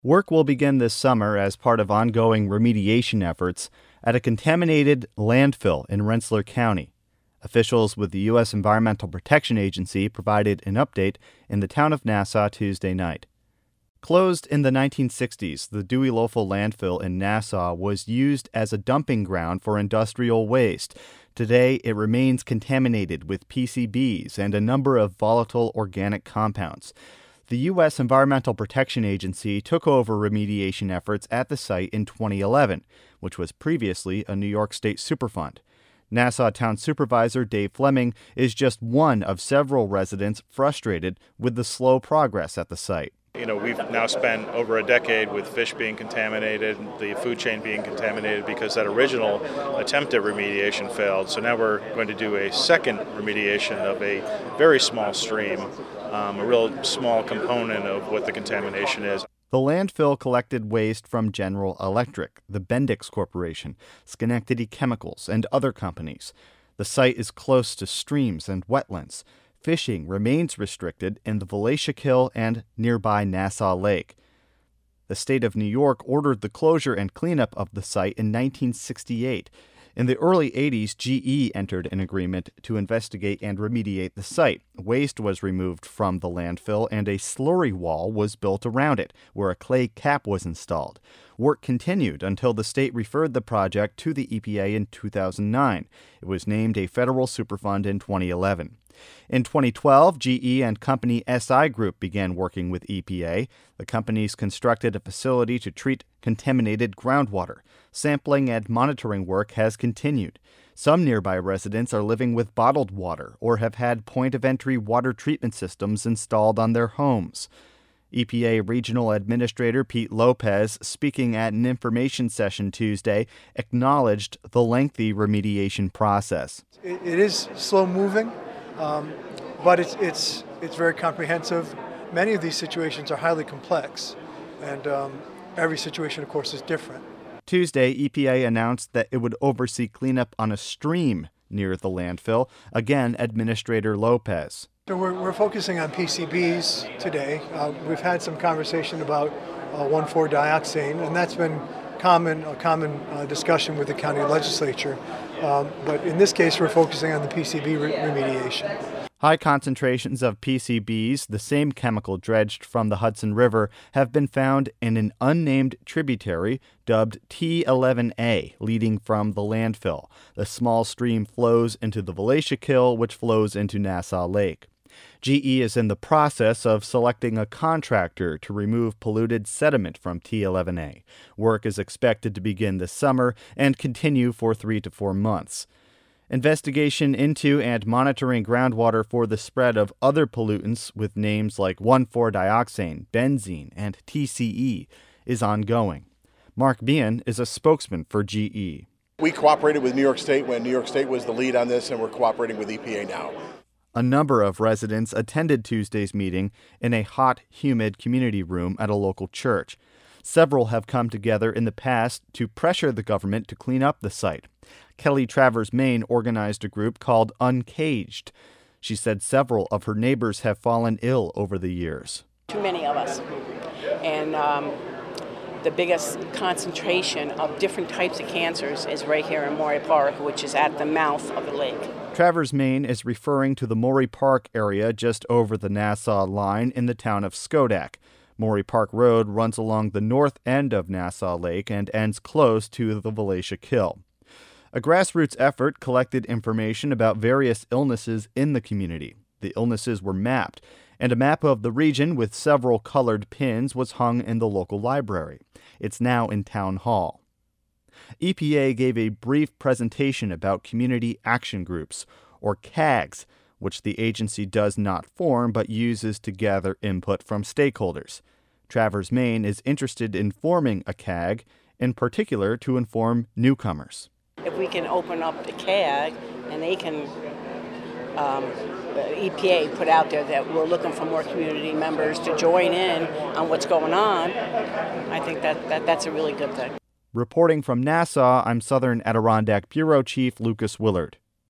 Work will begin this summer as part of ongoing remediation efforts at a contaminated landfill in Rensselaer County. Officials with the U.S. Environmental Protection Agency provided an update in the town of Nassau Tuesday night. Closed in the 1960s, the Dewey-Loeffel landfill in Nassau was used as a dumping ground for industrial waste. Today, it remains contaminated with PCBs and a number of volatile organic compounds. The U.S. Environmental Protection Agency took over remediation efforts at the site in 2011, which was previously a New York State Superfund. Nassau Town Supervisor Dave Fleming is just one of several residents frustrated with the slow progress at the site. We've now spent over a decade with fish being contaminated, the food chain being contaminated because that original attempt at remediation failed. So now we're going to do a second remediation of a very small stream, a real small component of what the contamination is. The landfill collected waste from General Electric, the Bendix Corporation, Schenectady Chemicals, and other companies. The site is close to streams and wetlands. Fishing remains restricted in the Voleshikill and nearby Nassau Lake. The state of New York ordered the closure and cleanup of the site in 1968. In the early 80s, GE entered an agreement to investigate and remediate the site. Waste was removed from the landfill and a slurry wall was built around it, where a clay cap was installed. Work continued until the state referred the project to the EPA in 2009. It was named a federal Superfund in 2011. In 2012, GE and company SI Group began working with EPA. The companies constructed a facility to treat contaminated groundwater. Sampling and monitoring work has continued. Some nearby residents are living with bottled water or have had point-of-entry water treatment systems installed on their homes. EPA Regional Administrator Pete Lopez, speaking at an information session Tuesday, acknowledged the lengthy remediation process. It is slow-moving. But it's very comprehensive. Many of these situations are highly complex, and every situation, of course, is different. Tuesday, EPA announced that it would oversee cleanup on a stream near the landfill. Again, Administrator Lopez. So we're focusing on PCBs today. We've had some conversation about 1,4-dioxane, and that's been a common discussion with the county legislature. But in this case, we're focusing on the PCB remediation. High concentrations of PCBs, the same chemical dredged from the Hudson River, have been found in an unnamed tributary dubbed T11A, leading from the landfill. The small stream flows into the Voleshikill, which flows into Nassau Lake. GE is in the process of selecting a contractor to remove polluted sediment from T11A. Work is expected to begin this summer and continue for 3 to 4 months. Investigation into and monitoring groundwater for the spread of other pollutants with names like 1,4-dioxane, benzene, and TCE is ongoing. Mark Behan is a spokesman for GE. We cooperated with New York State when New York State was the lead on this, and we're cooperating with EPA now. A number of residents attended Tuesday's meeting in a hot, humid community room at a local church. Several have come together in the past to pressure the government to clean up the site. Kelly Travers Main organized a group called Uncaged. She said several of her neighbors have fallen ill over the years. Too many of us. And the biggest concentration of different types of cancers is right here in Maury Park, which is at the mouth of the lake. Travers Main is referring to the Maury Park area just over the Nassau line in the town of Schodack. Maury Park Road runs along the north end of Nassau Lake and ends close to the Voleshikill. A grassroots effort collected information about various illnesses in the community. The illnesses were mapped, and a map of the region with several colored pins was hung in the local library. It's now in Town Hall. EPA gave a brief presentation about community action groups, or CAGs, which the agency does not form but uses to gather input from stakeholders. Travers Main is interested in forming a CAG, in particular to inform newcomers. If we can open up the CAG and they can, EPA put out there that we're looking for more community members to join in on what's going on, I think that's a really good thing. Reporting from Nassau, I'm Southern Adirondack Bureau Chief Lucas Willard.